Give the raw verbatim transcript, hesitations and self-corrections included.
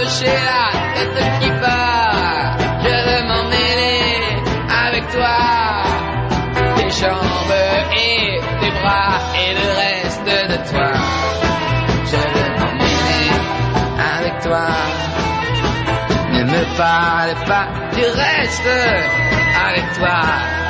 j'ai la tête qui part. Je veux m'emmêler avec toi. Tes jambes et tes bras et le reste de toi. Je veux m'emmêler avec toi. Ne me parle pas du reste avec toi.